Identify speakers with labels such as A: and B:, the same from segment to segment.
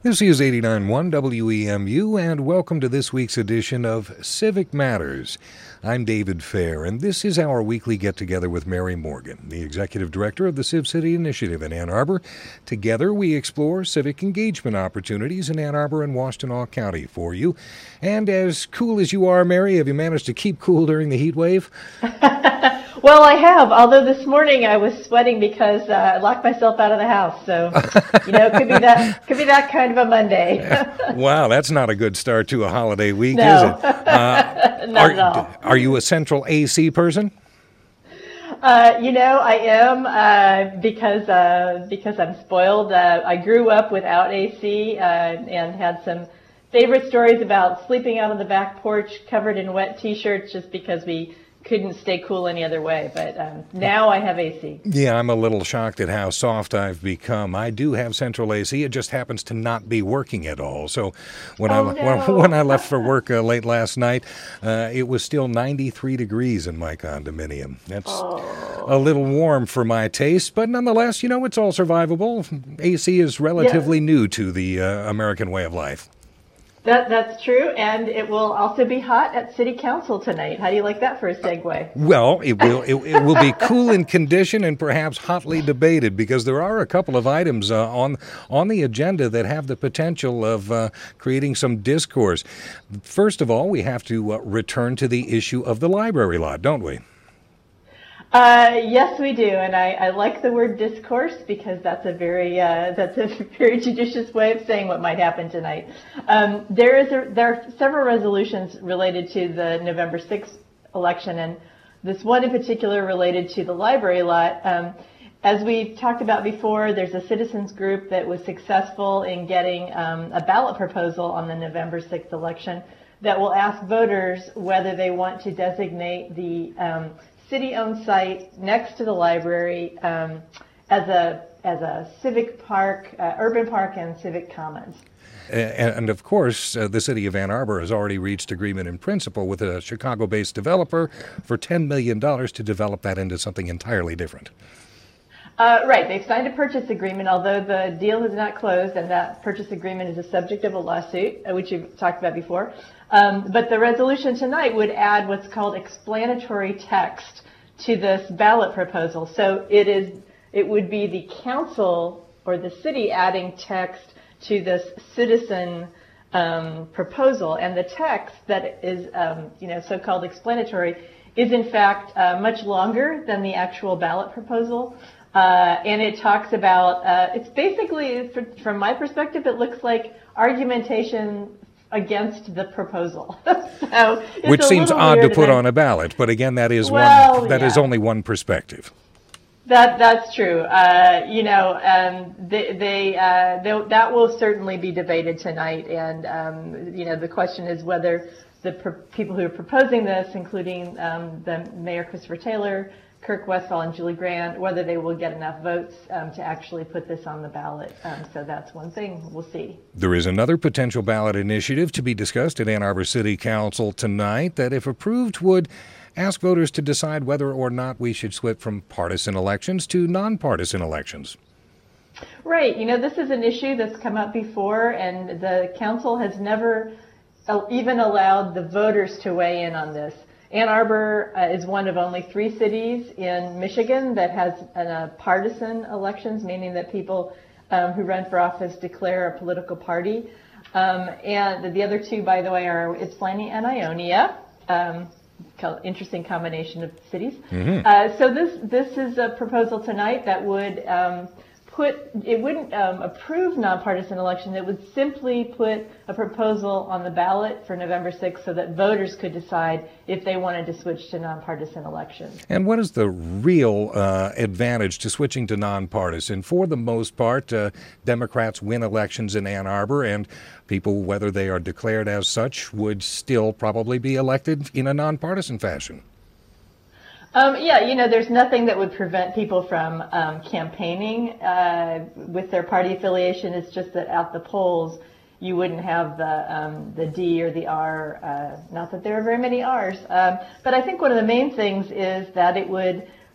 A: This is 89.1 WEMU, and welcome to this week's edition of Civic Matters. I'm David Fair, and this is our weekly get-together with Mary Morgan, the Executive Director of the Civ City Initiative in Ann Arbor. Together, we explore civic engagement opportunities in Ann Arbor and Washtenaw County for you. And as cool as you are, Mary, have you managed to keep cool during the heat wave?
B: Well, I have, although this morning I was sweating because I locked myself out of the house. So, it could be that kind of a Monday.
A: Wow, that's not a good start to a holiday week,
B: No.
A: is it?
B: Not at all.
A: Are you a central AC person?
B: I am because I'm spoiled. I grew up without AC and had some favorite stories about sleeping out on the back porch covered in wet T-shirts just because we couldn't stay cool any other way, but now I have AC.
A: Yeah, I'm a little shocked at how soft I've become. I do have central AC. It just happens to not be working at all. So when I left for work late last night, it was still 93 degrees in my condominium. That's a little warm for my taste, but nonetheless, it's all survivable. AC is relatively new to the American way of life.
B: That's true, and it will also be hot at City Council tonight. How do you like that for a segue?
A: Well, it will be cool in condition and perhaps hotly debated because there are a couple of items on the agenda that have the potential of creating some discourse. First of all, we have to return to the issue of the library lot, don't we?
B: Yes, we do, and I like the word discourse because that's a very judicious way of saying what might happen tonight. There are several resolutions related to the November 6th election, and this one in particular related to the library lot. As we talked about before, there's a citizens group that was successful in getting a ballot proposal on the November 6th election that will ask voters whether they want to designate the city-owned site next to the library as a civic park, urban park, and civic commons.
A: And of course, the city of Ann Arbor has already reached agreement in principle with a Chicago-based developer for $10 million to develop that into something entirely different.
B: Right. They've signed a purchase agreement, although the deal has not closed, and that purchase agreement is the subject of a lawsuit, which you've talked about before. But the resolution tonight would add what's called explanatory text to this ballot proposal. So it would be the council or the city adding text to this citizen proposal, and the text that is so-called explanatory is in fact much longer than the actual ballot proposal. And it talks about, it's basically, from my perspective, it looks like argumentation against the proposal.
A: Which seems odd to put on a ballot, but again, that is is only one perspective.
B: That's true. That will certainly be debated tonight, and the question is whether the people who are proposing this, including the Mayor Christopher Taylor, Kirk Westphal, and Julie Grant, whether they will get enough votes to actually put this on the ballot. So that's one thing. We'll see.
A: There is another potential ballot initiative to be discussed at Ann Arbor City Council tonight that, if approved, would ask voters to decide whether or not we should switch from partisan elections to nonpartisan elections.
B: Right. This is an issue that's come up before, and the council has never even allowed the voters to weigh in on this. Ann Arbor is one of only 3 cities in Michigan that has partisan elections, meaning that people who run for office declare a political party. And the other 2, by the way, are Ypsilanti and Ionia. Interesting combination of cities. Mm-hmm. So this is a proposal tonight that would wouldn't approve nonpartisan election. It would simply put a proposal on the ballot for November 6th so that voters could decide if they wanted to switch to nonpartisan elections.
A: And what is the real advantage to switching to nonpartisan? For the most part, Democrats win elections in Ann Arbor, and people, whether they are declared as such, would still probably be elected in a nonpartisan fashion.
B: There's nothing that would prevent people from campaigning with their party affiliation. It's just that at the polls, you wouldn't have the D or the R. Not that there are very many R's, but I think one of the main things is that it would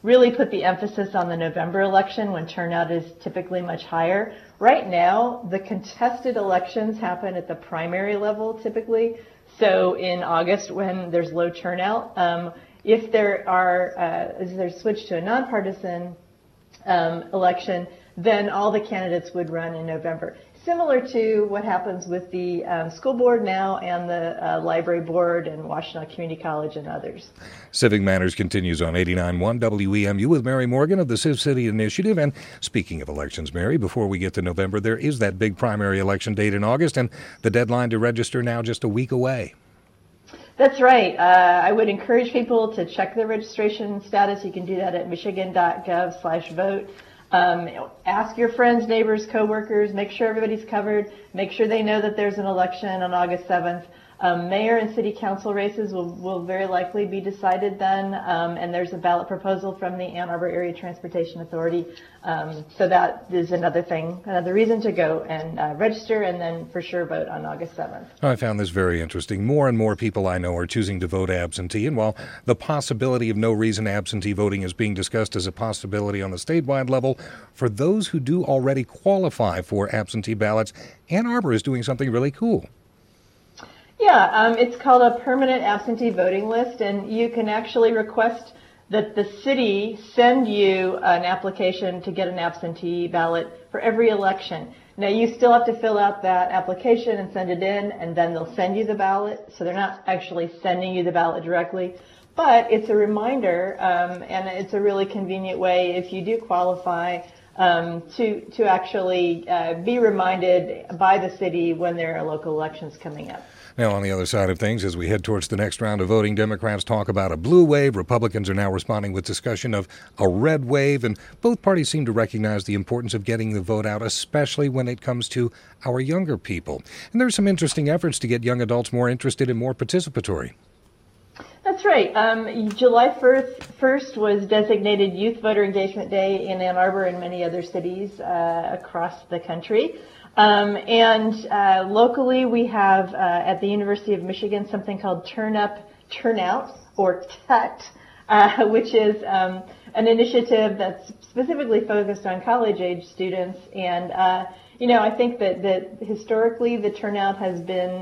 B: really put the emphasis on the November election when turnout is typically much higher. Right now, the contested elections happen at the primary level typically. So in August, when there's low turnout, if there's switched to a nonpartisan election, then all the candidates would run in November. Similar to what happens with the school board now and the library board and Washtenaw Community College and others.
A: Civic Matters continues on 89.1 WEMU with Mary Morgan of the Civ City Initiative. And speaking of elections, Mary, before we get to November, there is that big primary election date in August, and the deadline to register now just a week away.
B: That's right. I would encourage people to check their registration status. You can do that at michigan.gov/vote. Ask your friends, neighbors, coworkers, make sure everybody's covered, make sure they know that there's an election on August 7th. Mayor and city council races will very likely be decided then, and there's a ballot proposal from the Ann Arbor Area Transportation Authority. So that is another thing, another reason to go and register and then for sure vote on August 7th.
A: I found this very interesting. More and more people I know are choosing to vote absentee, and while the possibility of no reason absentee voting is being discussed as a possibility on the statewide level, for those who do already qualify for absentee ballots, Ann Arbor is doing something really cool.
B: Yeah, it's called a permanent absentee voting list, and you can actually request that the city send you an application to get an absentee ballot for every election. Now, you still have to fill out that application and send it in, and then they'll send you the ballot, so they're not actually sending you the ballot directly. But it's a reminder, and it's a really convenient way if you do qualify to actually be reminded by the city when there are local elections coming up.
A: Now, on the other side of things, as we head towards the next round of voting, Democrats talk about a blue wave. Republicans are now responding with discussion of a red wave, and both parties seem to recognize the importance of getting the vote out, especially when it comes to our younger people. And there's some interesting efforts to get young adults more interested and more participatory.
B: That's right. July 1st was designated Youth Voter Engagement Day in Ann Arbor and many other cities across the country. And locally, we have at the University of Michigan something called Turn Up, Turn Out, or TUT, which is an initiative that's specifically focused on college-age students. And, I think that historically the turnout has been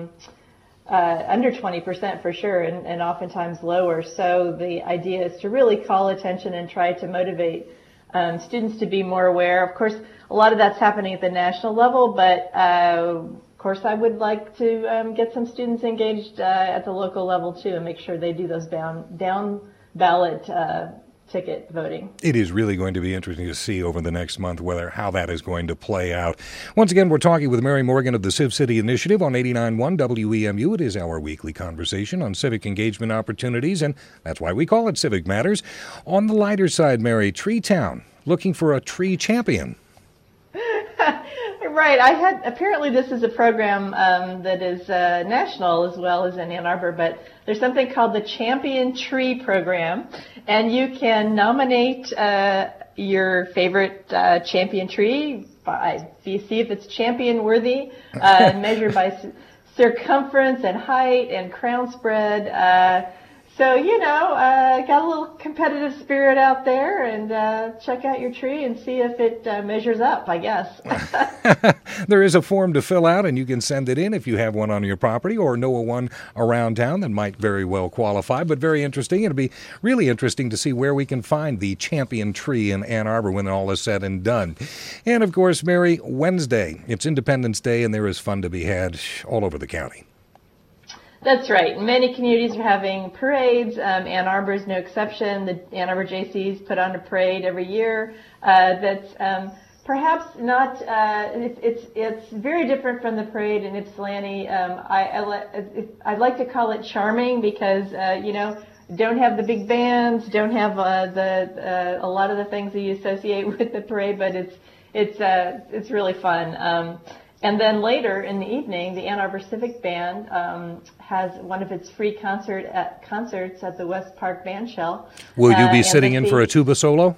B: under 20% for sure, and oftentimes lower. So the idea is to really call attention and try to motivate students to be more aware. Of course, a lot of that's happening at the national level, but of course I would like to get some students engaged at the local level too, and make sure they do those down ballot ticket voting.
A: It is really going to be interesting to see over the next month how that is going to play out. Once again, we're talking with Mary Morgan of the Civ City Initiative on 89.1 WEMU. It is our weekly conversation on civic engagement opportunities, and that's why we call it Civic Matters. On the lighter side, Mary, Tree Town, looking for a tree champion.
B: Right. Apparently this is a program that is national as well as in Ann Arbor, but there's something called the Champion Tree Program, and you can nominate your favorite champion tree see if it's champion worthy, measured by circumference and height and crown spread. So, got a little competitive spirit out there, and check out your tree and see if it measures up, I guess.
A: There is a form to fill out, and you can send it in if you have one on your property or know of one around town that might very well qualify. But very interesting. It'll be really interesting to see where we can find the champion tree in Ann Arbor when all is said and done. And, of course, Mary, Wednesday, it's Independence Day, and there is fun to be had all over the county.
B: That's right. Many communities are having parades. Ann Arbor is no exception. The Ann Arbor JCs put on a parade every year. That's perhaps not. It's very different from the parade in Ypsilanti. I'd like to call it charming because don't have the big bands, don't have a lot of the things that you associate with the parade, but it's really fun. And then later in the evening, the Ann Arbor Civic Band has one of its free concerts at the West Park Bandshell.
A: Will you be sitting in for a tuba solo?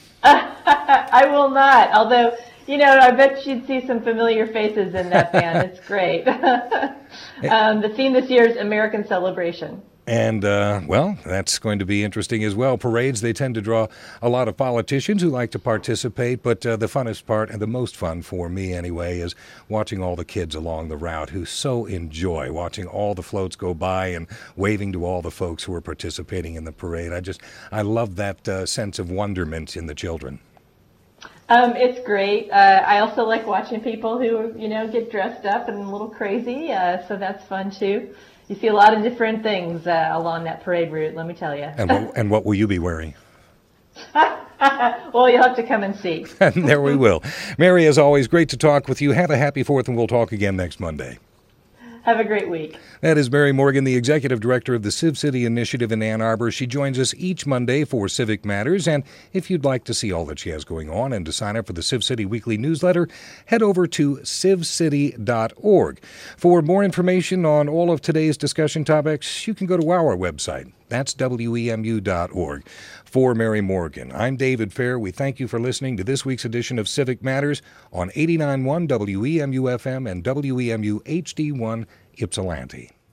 B: I will not, although, I bet you'd see some familiar faces in that band. It's great. The theme this year is American Celebration.
A: And, well, that's going to be interesting as well. Parades, they tend to draw a lot of politicians who like to participate, but the funnest part, and the most fun for me anyway, is watching all the kids along the route who so enjoy watching all the floats go by and waving to all the folks who are participating in the parade. I love that sense of wonderment in the children.
B: It's great. I also like watching people who, get dressed up and a little crazy, so that's fun too. You see a lot of different things along that parade route, let me tell you.
A: And what will you be wearing?
B: Well, you'll have to come and see.
A: And there we will. Mary, as always, great to talk with you. Have a happy 4th, and we'll talk again next Monday.
B: Have a great week.
A: That is Mary Morgan, the Executive Director of the Civ City Initiative in Ann Arbor. She joins us each Monday for Civic Matters, and if you'd like to see all that she has going on and to sign up for the Civ City Weekly Newsletter, head over to civcity.org. For more information on all of today's discussion topics, you can go to our website. That's WEMU.org. For Mary Morgan, I'm David Fair. We thank you for listening to this week's edition of Civic Matters on 89.1 WEMU FM and WEMU HD1 Ypsilanti.